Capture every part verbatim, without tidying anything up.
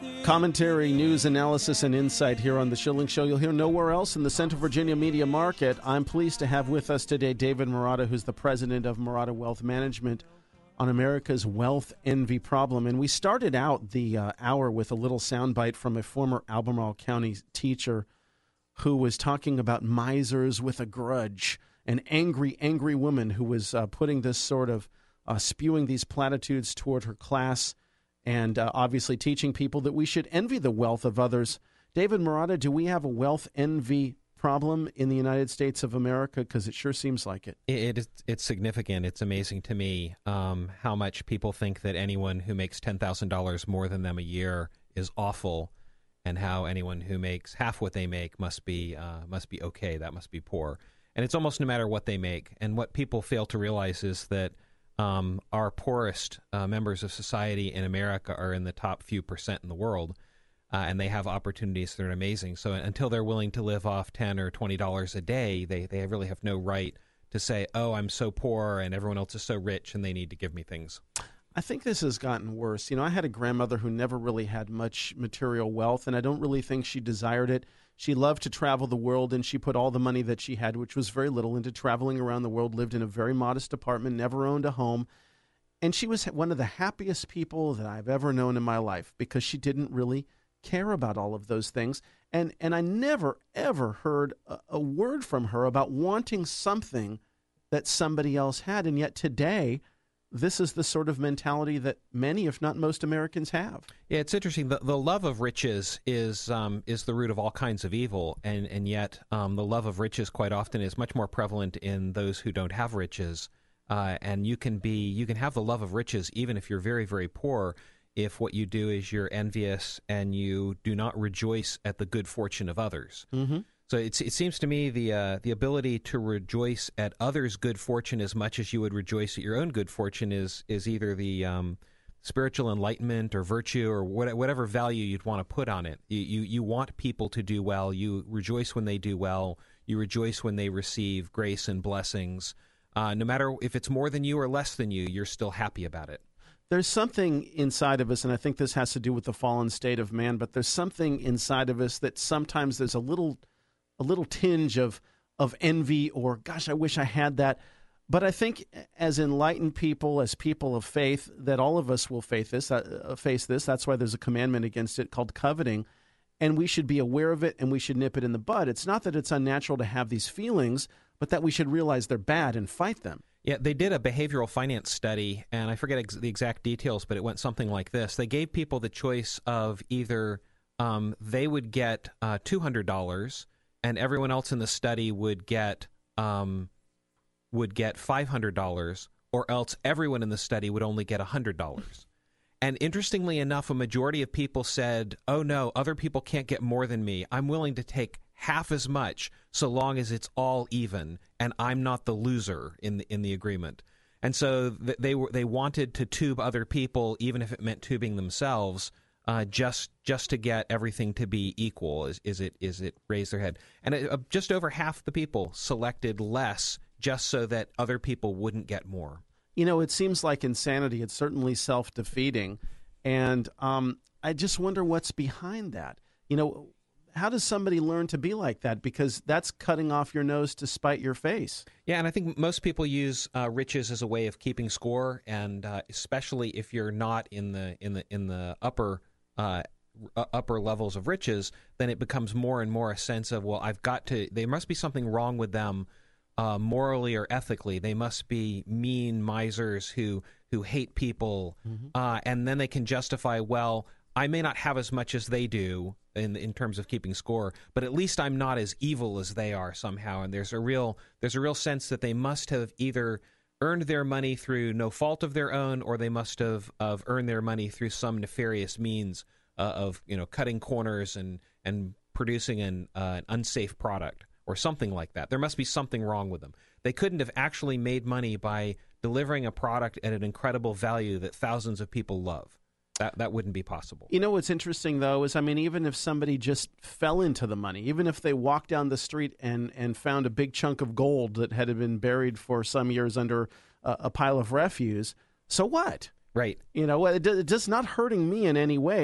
Commentary, news, analysis, and insight here on The Schilling Show. You'll hear nowhere else in the Central Virginia media market. I'm pleased to have with us today David Marotta, who's the president of Marotta Wealth Management, on America's wealth envy problem. And we started out the uh, hour with a little soundbite from a former Albemarle County teacher who was talking about misers with a grudge, an angry, angry woman who was uh, putting this sort of, uh, spewing these platitudes toward her class, and uh, obviously teaching people that we should envy the wealth of others. David Marotta, do we have a wealth envy problem in the United States of America? Because it sure seems like it. It is, it's significant. It's amazing to me um, how much people think that anyone who makes ten thousand dollars more than them a year is awful, and how anyone who makes half what they make must be uh, must be okay. That must be poor. And it's almost no matter what they make. And what people fail to realize is that Um, our poorest uh, members of society in America are in the top few percent in the world, uh, and they have opportunities that are amazing. So until they're willing to live off ten or twenty dollars a day, they, they really have no right to say, oh, I'm so poor and everyone else is so rich and they need to give me things. I think this has gotten worse. You know, I had a grandmother who never really had much material wealth, and I don't really think she desired it. She loved to travel the world, and she put all the money that she had, which was very little, into traveling around the world, lived in a very modest apartment, never owned a home. And she was one of the happiest people that I've ever known in my life because she didn't really care about all of those things. And and I never, ever heard a, a word from her about wanting something that somebody else had. And yet today, this is the sort of mentality that many, if not most, Americans have. Yeah, it's interesting. The, the love of riches is um, is the root of all kinds of evil, and and yet um, the love of riches quite often is much more prevalent in those who don't have riches. Uh, and you can be you can have the love of riches even if you're very, very poor, if what you do is you're envious and you do not rejoice at the good fortune of others. Mm-hmm. So it's, it seems to me the uh, the ability to rejoice at others' good fortune as much as you would rejoice at your own good fortune is is either the um, spiritual enlightenment or virtue or what, whatever value you'd want to put on it. You, you you want people to do well. You rejoice when they do well. You rejoice when they receive grace and blessings. Uh, no matter if it's more than you or less than you, you're still happy about it. There's something inside of us, and I think this has to do with the fallen state of man, but there's something inside of us that sometimes there's a little a little tinge of of envy or, gosh, I wish I had that. But I think as enlightened people, as people of faith, that all of us will face this. Uh, face this. That's why there's a commandment against it called coveting, and we should be aware of it and we should nip it in the bud. It's not that it's unnatural to have these feelings, but that we should realize they're bad and fight them. Yeah, they did a behavioral finance study, and I forget ex- the exact details, but it went something like this. They gave people the choice of either um, they would get uh, two hundred dollars and everyone else in the study would get um, would get five hundred dollars, or else everyone in the study would only get one hundred dollars. And interestingly enough, a majority of people said, oh no, other people can't get more than me. I'm willing to take half as much so long as it's all even and I'm not the loser in the, in the agreement. And so th- they were they wanted to tube other people, even if it meant tubing themselves, uh, just just to get everything to be equal. Is is it is it raise their head? And it, uh, just over half the people selected less just so that other people wouldn't get more. You know, it seems like insanity. It's certainly self-defeating. And um, I just wonder what's behind that. You know, how does somebody learn to be like that? Because that's cutting off your nose to spite your face. Yeah, and I think most people use uh, riches as a way of keeping score, and uh, especially if you're not in the in the in the upper uh, upper levels of riches, then it becomes more and more a sense of, well, I've got to. There must be something wrong with them. Uh, morally or ethically, they must be mean misers who who hate people, mm-hmm. uh, and then they can justify, well, I may not have as much as they do in in terms of keeping score, but at least I'm not as evil as they are somehow. And there's a real there's a real sense that they must have either earned their money through no fault of their own, or they must have, have earned their money through some nefarious means uh, of you know cutting corners and and producing an, uh, an unsafe product, or something like that. There must be something wrong with them. They couldn't have actually made money by delivering a product at an incredible value that thousands of people love. That that wouldn't be possible. You know what's interesting, though, is, I mean, even if somebody just fell into the money, even if they walked down the street and, and found a big chunk of gold that had been buried for some years under a, a pile of refuse, so what? Right. You know, it, it's just not hurting me in any way.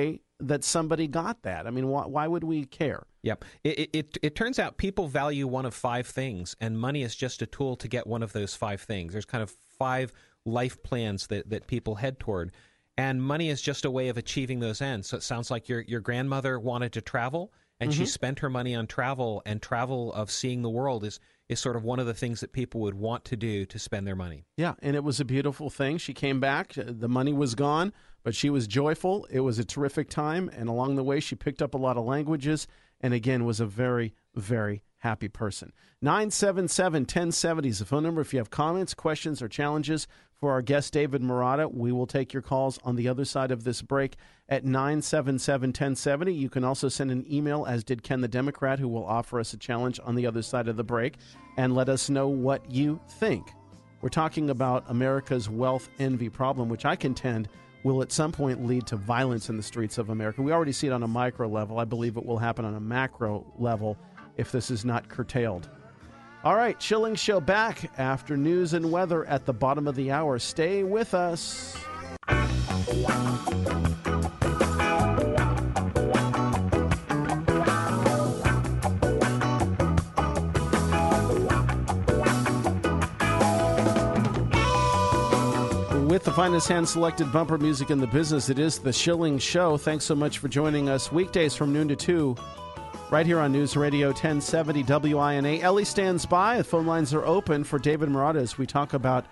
that somebody got that. I mean, why, why would we care? Yep. It, it it turns out people value one of five things, and money is just a tool to get one of those five things. There's kind of five life plans that, that people head toward, and money is just a way of achieving those ends. So it sounds like your your grandmother wanted to travel, and mm-hmm. she spent her money on travel, and travel of seeing the world is is sort of one of the things that people would want to do to spend their money. Yeah, and it was a beautiful thing. She came back. The money was gone, but she was joyful. It was a terrific time, and along the way, she picked up a lot of languages, and again, was a very, very happy person. nine seven seven, one zero seven zero is the phone number. If you have comments, questions, or challenges for our guest, David Marotta, we will take your calls on the other side of this break at nine seven seven, one zero seven zero. You can also send an email, as did Ken the Democrat, who will offer us a challenge on the other side of the break, and let us know what you think. We're talking about America's wealth envy problem, which I contend will at some point lead to violence in the streets of America. We already see it on a micro level. I believe it will happen on a macro level if this is not curtailed. All right, Schilling Show back after news and weather at the bottom of the hour. Stay with us. With the finest hand-selected bumper music in the business, it is the Schilling Show. Thanks so much for joining us weekdays from noon to two, right here on News Radio ten seventy W I N A. Ellie stands by. The phone lines are open for David Marotta as we talk about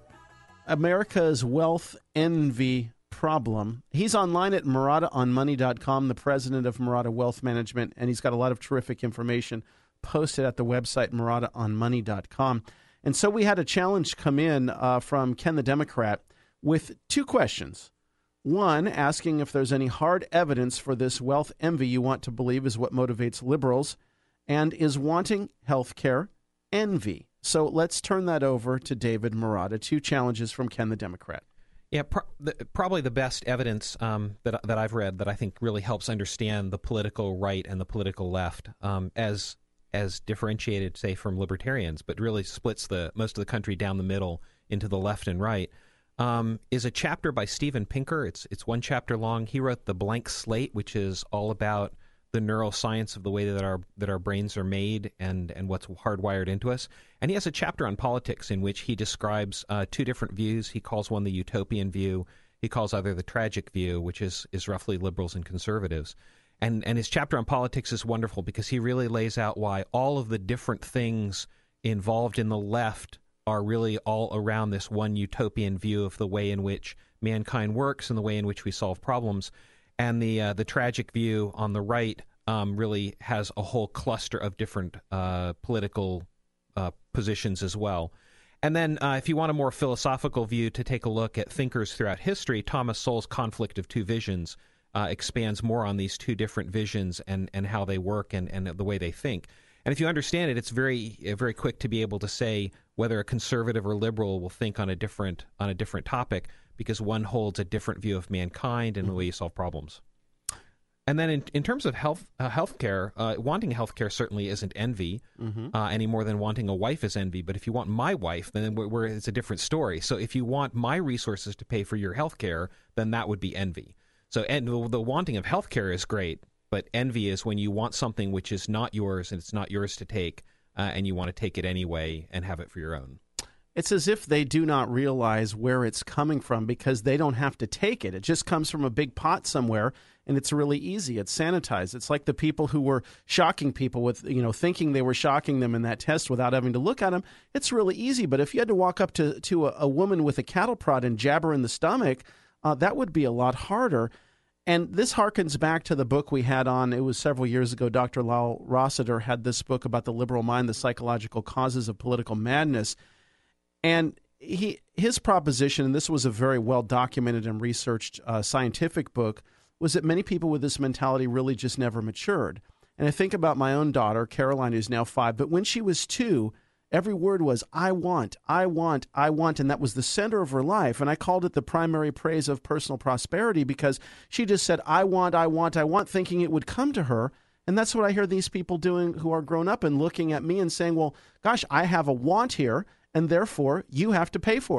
America's wealth envy problem. He's online at Marotta on money dot com, the president of Marotta Wealth Management, and he's got a lot of terrific information posted at the website Marotta on money dot com. And so we had a challenge come in uh, from Ken the Democrat with two questions. One, asking if there's any hard evidence for this wealth envy you want to believe is what motivates liberals, and is wanting health care envy. So let's turn that over to David Marotta. Two challenges from Ken the Democrat. Yeah, pro- the, probably the best evidence um, that that I've read that I think really helps understand the political right and the political left um, as as differentiated, say, from libertarians, but really splits the most of the country down the middle into the left and right, um, is a chapter by Steven Pinker. It's it's one chapter long. He wrote The Blank Slate, which is all about the neuroscience of the way that our that our brains are made and, and what's hardwired into us. And he has a chapter on politics in which he describes uh, two different views. He calls one the utopian view. He calls other the tragic view, which is is roughly liberals and conservatives. And and his chapter on politics is wonderful because he really lays out why all of the different things involved in the left are really all around this one utopian view of the way in which mankind works and the way in which we solve problems. And the uh, the tragic view on the right um, really has a whole cluster of different uh, political uh, positions as well. And then uh, if you want a more philosophical view to take a look at thinkers throughout history, Thomas Sowell's Conflict of Two Visions uh, expands more on these two different visions and, and how they work and, and the way they think. And if you understand it, it's very very quick to be able to say whether a conservative or liberal will think on a different on a different topic, because one holds a different view of mankind and the way you solve problems. And then in, in terms of health uh, healthcare, uh, wanting healthcare certainly isn't envy mm-hmm. uh, any more than wanting a wife is envy. But if you want my wife, then we're, we're, it's a different story. So if you want my resources to pay for your healthcare, then that would be envy. So and the, the wanting of healthcare is great, but envy is when you want something which is not yours and it's not yours to take, uh, and you want to take it anyway and have it for your own. It's as if they do not realize where it's coming from because they don't have to take it. It just comes from a big pot somewhere, and it's really easy. It's sanitized. It's like the people who were shocking people with, you know, thinking they were shocking them in that test without having to look at them. It's really easy. But if you had to walk up to, to a, a woman with a cattle prod and jab her in the stomach, uh, that would be a lot harder. And this harkens back to the book we had on, it was several years ago, Doctor Lowell Rossiter had this book about the liberal mind, the psychological causes of political madness. And he his proposition, and this was a very well-documented and researched uh, scientific book, was that many people with this mentality really just never matured. And I think about my own daughter, Caroline, who's now five, but when she was two, every word was, I want, I want, I want, and that was the center of her life. And I called it the primary praise of personal prosperity because she just said, I want, I want, I want, thinking it would come to her. And that's what I hear these people doing who are grown up and looking at me and saying, well, gosh, I have a want here, and therefore you have to pay for it.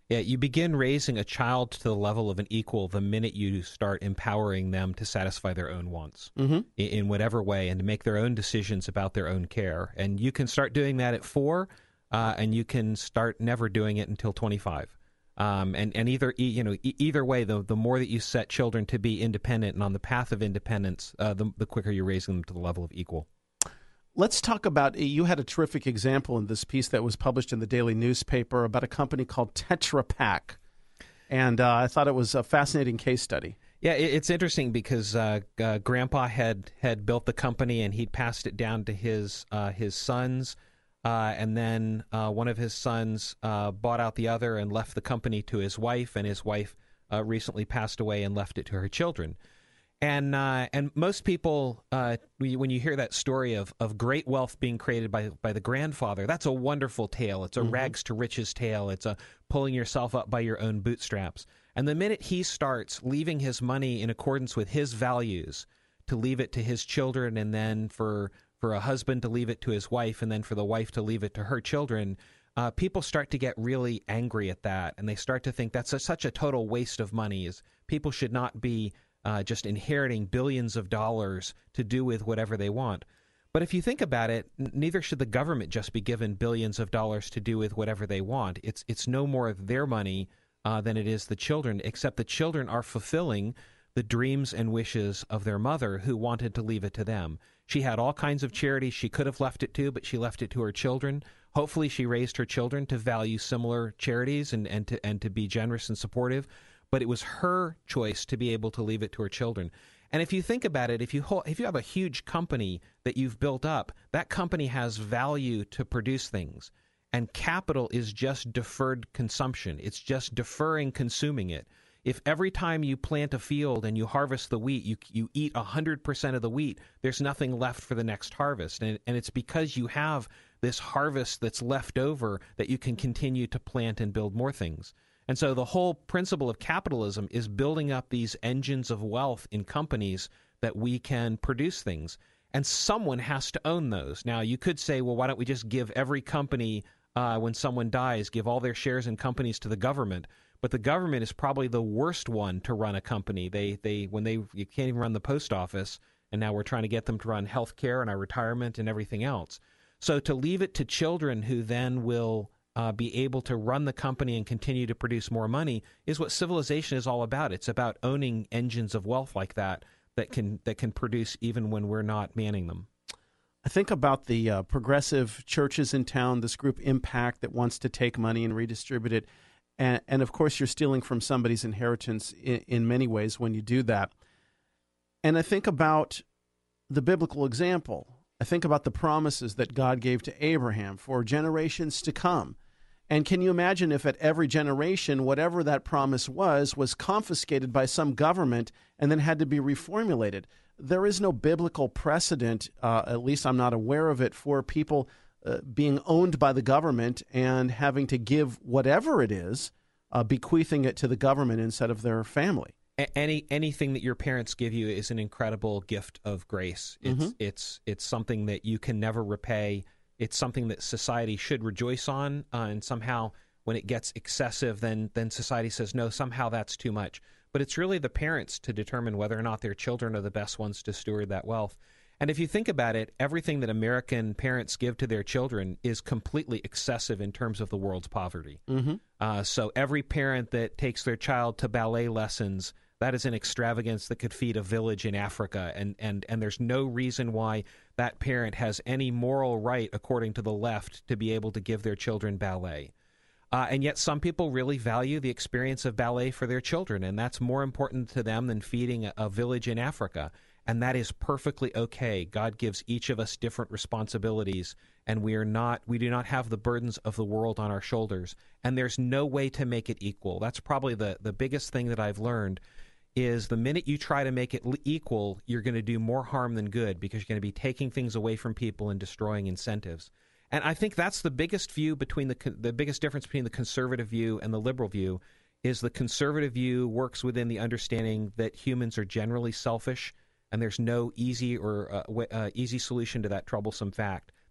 Yeah, you begin raising a child to the level of an equal the minute you start empowering them to satisfy their own wants Mm-hmm. in, in whatever way and to make their own decisions about their own care. And you can start doing that at four, uh, and you can start never doing it until twenty-five. Um, and, and either you know e- either way, the the more that you set children to be independent and on the path of independence, uh, the, the quicker you're raising them to the level of equal. Let's talk about, you had a terrific example in this piece that was published in the Daily Newspaper about a company called Tetra Pak. And uh, I thought it was a fascinating case study. Yeah, it, it's interesting because uh, uh, Grandpa had, had built the company and he'd passed it down to his uh, his sons. Uh, and then uh, one of his sons uh, bought out the other and left the company to his wife. And his wife uh, recently passed away and left it to her children. And uh, and most people, uh, when you hear that story of, of great wealth being created by by the grandfather, that's a wonderful tale. It's a mm-hmm. rags to riches tale. It's a pulling yourself up by your own bootstraps. And the minute he starts leaving his money in accordance with his values, to leave it to his children, and then for for a husband to leave it to his wife, and then for the wife to leave it to her children, uh, people start to get really angry at that, and they start to think that's a, such a total waste of money. Is people should not be Uh, just inheriting billions of dollars to do with whatever they want. But if you think about it, n- neither should the government just be given billions of dollars to do with whatever they want. It's it's no more their money uh, than it is the children, except the children are fulfilling the dreams and wishes of their mother, who wanted to leave it to them. She had all kinds of charities she could have left it to, but she left it to her children. Hopefully she raised her children to value similar charities and, and to and to be generous and supportive. But it was her choice to be able to leave it to her children. And if you think about it, if you hold, if you have a huge company that you've built up, that company has value to produce things. And capital is just deferred consumption. It's just deferring consuming it. If every time you plant a field and you harvest the wheat, you you eat one hundred percent of the wheat, there's nothing left for the next harvest. And, and it's because you have this harvest that's left over that you can continue to plant and build more things. And so the whole principle of capitalism is building up these engines of wealth in companies that we can produce things. And someone has to own those. Now, you could say, well, why don't we just give every company, uh, when someone dies, give all their shares in companies to the government? But the government is probably the worst one to run a company. They, they, when they, you can't even run the post office, and now we're trying to get them to run health care and our retirement and everything else. So to leave it to children who then will Uh, be able to run the company and continue to produce more money is what civilization is all about. It's about owning engines of wealth like that that can that can produce even when we're not manning them. I think about the uh, progressive churches in town, this group Impact that wants to take money and redistribute it. And, and of course, you're stealing from somebody's inheritance in, in many ways when you do that. And I think about the biblical example. I think about the promises that God gave to Abraham for generations to come. And can you imagine if at every generation, whatever that promise was, was confiscated by some government and then had to be reformulated? There is no biblical precedent, uh, at least I'm not aware of it, for people uh, being owned by the government and having to give whatever it is, uh, bequeathing it to the government instead of their family. Any anything that your parents give you is an incredible gift of grace. It's mm-hmm. it's it's something that you can never repay. It's something that society should rejoice on, uh, and somehow when it gets excessive, then then society says, no, somehow that's too much. But it's really the parents to determine whether or not their children are the best ones to steward that wealth. And if you think about it, everything that American parents give to their children is completely excessive in terms of the world's poverty. Mm-hmm. Uh, so every parent that takes their child to ballet lessons, that is an extravagance that could feed a village in Africa, and, and, and there's no reason why that parent has any moral right, according to the left, to be able to give their children ballet. Uh, and yet some people really value the experience of ballet for their children, and that's more important to them than feeding a, a village in Africa. And that is perfectly okay. God gives each of us different responsibilities, and we are not we do not have the burdens of the world on our shoulders. And there's no way to make it equal. That's probably the, the biggest thing that I've learned, is the minute you try to make it equal, you're going to do more harm than good, because you're going to be taking things away from people and destroying incentives. And I think that's the biggest view between the the biggest difference between the conservative view and the liberal view, is the conservative view works within the understanding that humans are generally selfish, and there's no easy or uh, w- uh, easy solution to that troublesome fact.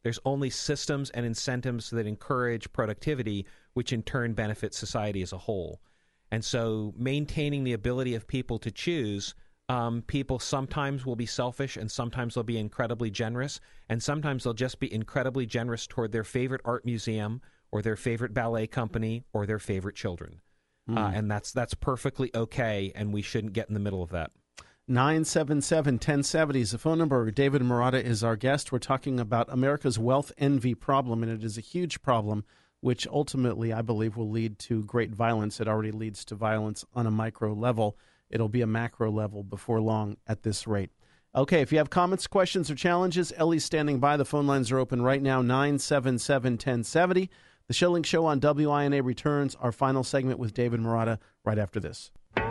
There's only systems and incentives that encourage productivity, which in turn benefits society as a whole. And so maintaining the ability of people to choose, um, people sometimes will be selfish and sometimes they'll be incredibly generous, and sometimes they'll just be incredibly generous toward their favorite art museum or their favorite ballet company or their favorite children. Mm. Uh, and that's that's perfectly okay, and we shouldn't get in the middle of that. nine seven seven, one oh seven oh is the phone number. David Marotta is our guest. We're talking about America's wealth envy problem, and it is a huge problem, which ultimately, I believe, will lead to great violence. It already leads to violence on a micro level. It'll be a macro level before long at this rate. Okay, if you have comments, questions, or challenges, Ellie's standing by. The phone lines are open right now, nine seven seven, one oh seven oh. The Schilling Show on W I N A returns. Our final segment with David Marotta right after this.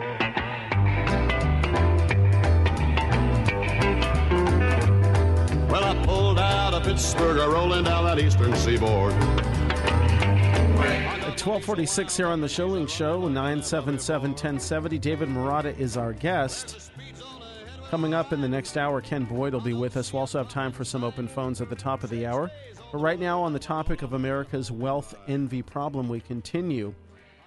Well, I pulled out of Pittsburgh, rolling down that eastern seaboard. At twelve forty-six here on the Schilling Show, nine seven seven, one oh seven oh. David Marotta is our guest. Coming up in the next hour, Ken Boyd will be with us. We'll also have time for some open phones at the top of the hour. But right now, on the topic of America's wealth envy problem, we continue.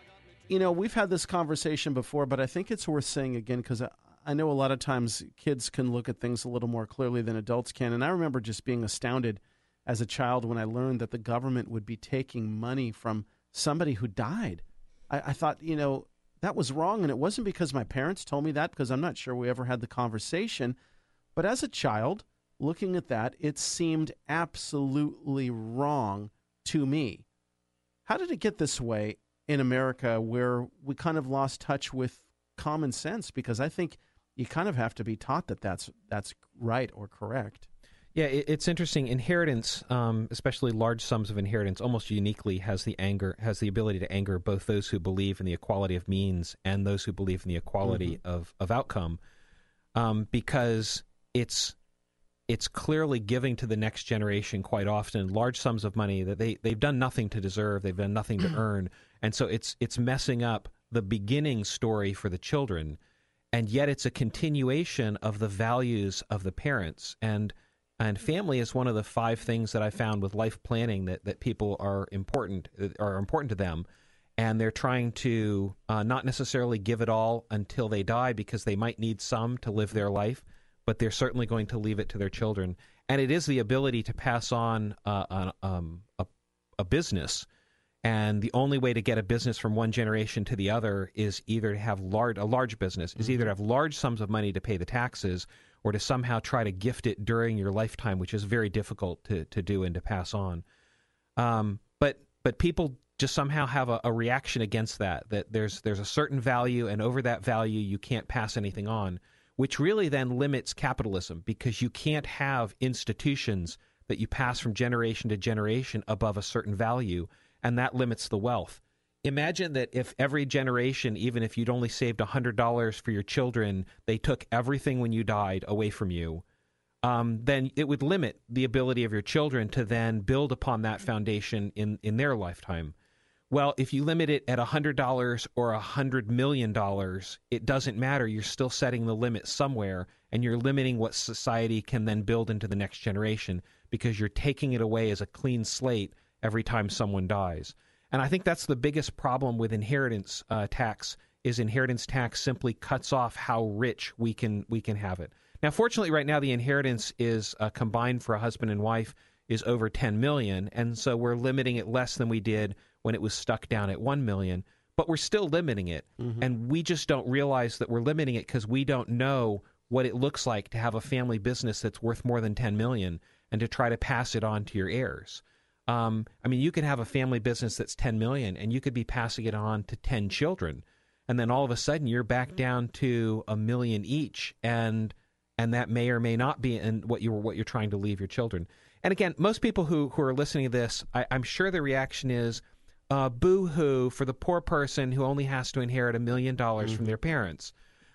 You know, we've had this conversation before, but I think it's worth saying again because I, I know a lot of times kids can look at things a little more clearly than adults can. And I remember just being astounded as a child when I learned that the government would be taking money from somebody who died. I, I thought, you know, that was wrong. And it wasn't because my parents told me that, because I'm not sure we ever had the conversation. But as a child, looking at that, it seemed absolutely wrong to me. How did it get this way in America where we kind of lost touch with common sense? Because I think you kind of have to be taught that that's, that's right or correct. Yeah, it's interesting. Inheritance, um, especially large sums of inheritance, almost uniquely has the anger, has the ability to anger both those who believe in the equality of means and those who believe in the equality mm-hmm. of, of outcome, um, because it's it's clearly giving to the next generation quite often large sums of money that they they've done nothing to deserve, they've done nothing to earn, and so it's it's messing up the beginning story for the children, and yet it's a continuation of the values of the parents. And And family is one of the five things that I found with life planning that, that people are important are important to them, and they're trying to uh, not necessarily give it all until they die because they might need some to live their life, but they're certainly going to leave it to their children. And it is the ability to pass on uh, a, um, a, a business, and the only way to get a business from one generation to the other is either to have large a large business is either to have large sums of money to pay the taxes, or to somehow try to gift it during your lifetime, which is very difficult to, to do and to pass on. Um, but but people just somehow have a, a reaction against that, that there's there's a certain value, and over that value you can't pass anything on, which really then limits capitalism, because you can't have institutions that you pass from generation to generation above a certain value, and that limits the wealth. Imagine that if every generation, even if you'd only saved one hundred dollars for your children, they took everything when you died away from you, um, then it would limit the ability of your children to then build upon that foundation in, in their lifetime. Well, if you limit it at one hundred dollars or one hundred million dollars, it doesn't matter. You're still setting the limit somewhere, and you're limiting what society can then build into the next generation, because you're taking it away as a clean slate every time someone dies. And I think that's the biggest problem with inheritance uh, tax, is inheritance tax simply cuts off how rich we can we can have it. Now, fortunately, right now, the inheritance is uh, combined for a husband and wife is over ten million dollars, and so we're limiting it less than we did when it was stuck down at one million dollars, but we're still limiting it, mm-hmm. and we just don't realize that we're limiting it because we don't know what it looks like to have a family business that's worth more than ten million dollars and to try to pass it on to your heirs. Um, I mean, you could have a family business that's ten million dollars, and you could be passing it on to ten children, and then all of a sudden you're back down to a million each, and and that may or may not be in what you were what you're trying to leave your children. And again, most people who who are listening to this, I, I'm sure the reaction is, uh, boo-hoo for the poor person who only has to inherit a million dollars from their parents.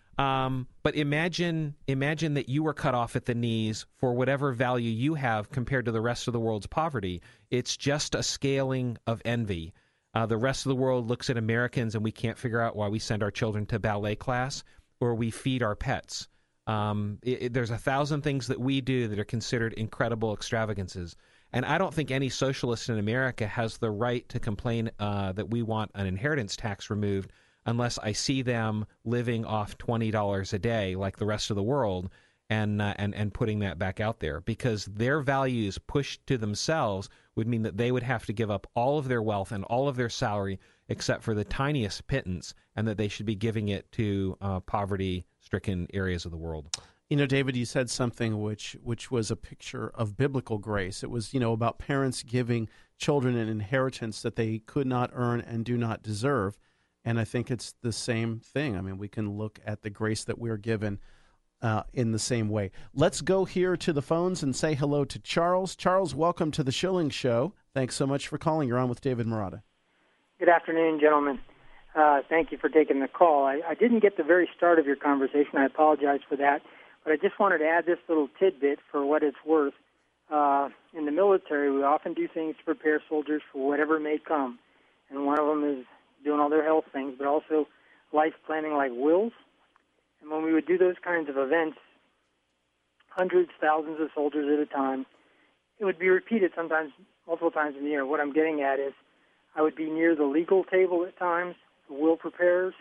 Um, but imagine imagine that you were cut off at the knees for whatever value you have compared to the rest of the world's poverty. It's just a scaling of envy. Uh, the rest of the world looks at Americans, and we can't figure out why we send our children to ballet class or we feed our pets. Um, it, it, there's a thousand things that we do that are considered incredible extravagances. And I don't think any socialist in America has the right to complain uh, that we want an inheritance tax removed unless I see them living off twenty dollars a day like the rest of the world and, uh, and, and putting that back out there. Because their values pushed to themselves would mean that they would have to give up all of their wealth and all of their salary except for the tiniest pittance, and that they should be giving it to uh, poverty-stricken areas of the world. You know, David, you said something which which was a picture of biblical grace. It was, you know, about parents giving children an inheritance that they could not earn and do not deserve. And I think it's the same thing. I mean, we can look at the grace that we're given uh, in the same way. Let's go here to the phones and say hello to Charles. Charles, welcome to the Schilling Show. Thanks so much for calling. You're on with David Marotta. Good afternoon, gentlemen. Uh, thank you for taking the call. I, I didn't get the very start of your conversation. I apologize for that. But I just wanted to add this little tidbit for what it's worth. Uh, in the military, we often do things to prepare soldiers for whatever may come. And one of them is doing all their health things, but also life planning like wills. And when we would do those kinds of events, hundreds, thousands of soldiers at a time, it would be repeated sometimes multiple times in the year. What I'm getting at is I would be near the legal table at times, the will preparers.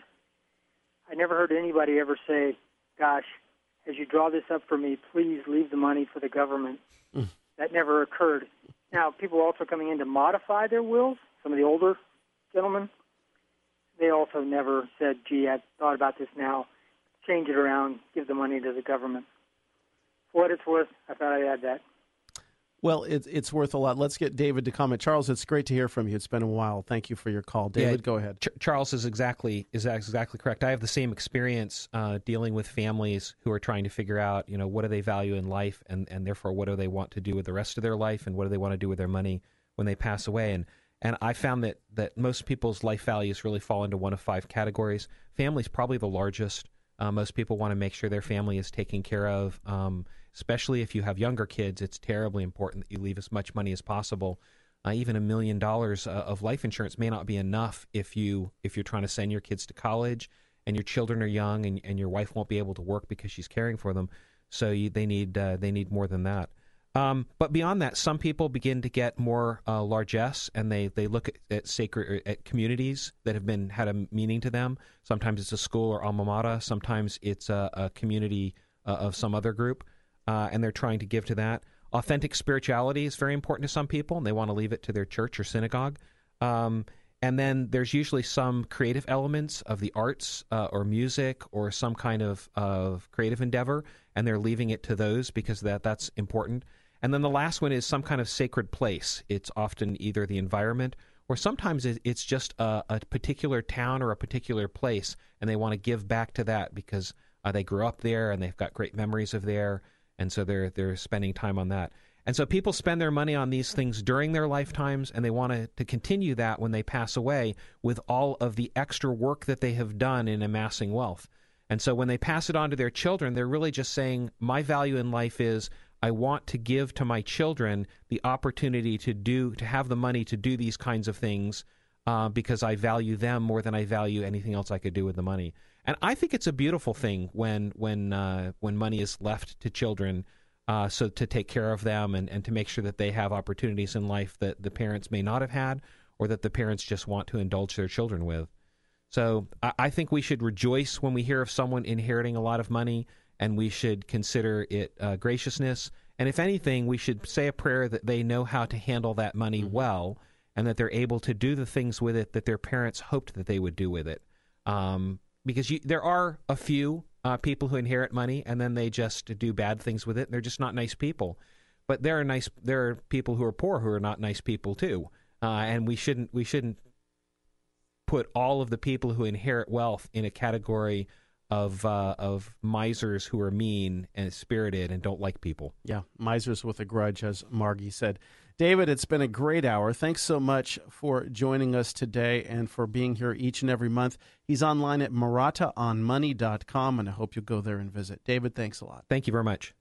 I never heard anybody ever say, gosh, as you draw this up for me, please leave the money for the government. Mm. That never occurred. Now, people are also coming in to modify their wills. Some of the older gentlemen, they also never said, gee, I thought about this now. Change it around, give the money to the government. For what it's worth, I thought I'd add that. Well, it's it's worth a lot. Let's get David to comment. Charles, it's great to hear from you. It's been a while. Thank you for your call. David, yeah, go ahead. Ch- Charles is exactly is exactly correct. I have the same experience uh, dealing with families who are trying to figure out, you know, what do they value in life, and, and therefore what do they want to do with the rest of their life, and what do they want to do with their money when they pass away. And and I found that that most people's life values really fall into one of five categories. Family's probably the largest. Uh, most people want to make sure their family is taken care of. Um, Especially if you have younger kids, it's terribly important that you leave as much money as possible. Uh, even a million dollars uh, of life insurance may not be enough if you if you're trying to send your kids to college and your children are young and, and your wife won't be able to work because she's caring for them. So you, they need uh, they need more than that. Um, but beyond that, some people begin to get more uh, largesse, and they, they look at, at sacred at communities that have been had a meaning to them. Sometimes it's a school or alma mater. Sometimes it's a, a community uh, of some other group. Uh, and they're trying to give to that. Authentic spirituality is very important to some people, and they want to leave it to their church or synagogue. Um, and then there's usually some creative elements of the arts uh, or music or some kind of, of creative endeavor, and they're leaving it to those because that that's important. And then the last one is some kind of sacred place. It's often either the environment or sometimes it's just a, a particular town or a particular place, and they want to give back to that because uh, they grew up there and they've got great memories of there. And so they're they're spending time on that. And so people spend their money on these things during their lifetimes, and they want to, to continue that when they pass away with all of the extra work that they have done in amassing wealth. And so when they pass it on to their children, they're really just saying, my value in life is I want to give to my children the opportunity to do to have the money to do these kinds of things uh, because I value them more than I value anything else I could do with the money. And I think it's a beautiful thing when when uh, when money is left to children, uh, so to take care of them and, and to make sure that they have opportunities in life that the parents may not have had or that the parents just want to indulge their children with. So I, I think we should rejoice when we hear of someone inheriting a lot of money, and we should consider it uh, graciousness. And if anything, we should say a prayer that they know how to handle that money mm-hmm. well, and that they're able to do the things with it that their parents hoped that they would do with it. Um, Because you, there are a few uh, people who inherit money and then they just do bad things with it. They're just not nice people. But there are nice. There are people who are poor who are not nice people too. Uh, and we shouldn't we shouldn't put all of the people who inherit wealth in a category of uh, of misers who are mean and spirited and don't like people. Yeah, misers with a grudge, as Margie said. David, it's been a great hour. Thanks so much for joining us today and for being here each and every month. He's online at Marotta on money dot com, and I hope you'll go there and visit. David, thanks a lot. Thank you very much.